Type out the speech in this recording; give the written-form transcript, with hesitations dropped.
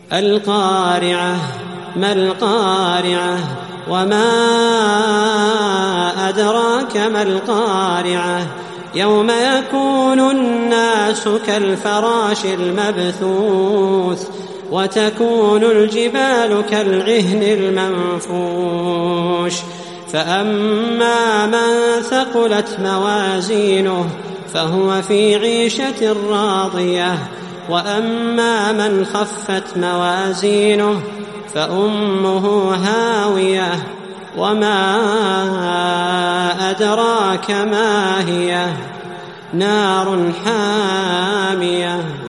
القارعة ما القارعة وما أدراك ما القارعة يوم يكون الناس كالفراش المبثوث وتكون الجبال كالعهن المنفوش فأما من ثقلت موازينه فهو في عيشة راضية وأما من خفت موازينه فأمه هاوية وما أدراك ما هي نار حامية.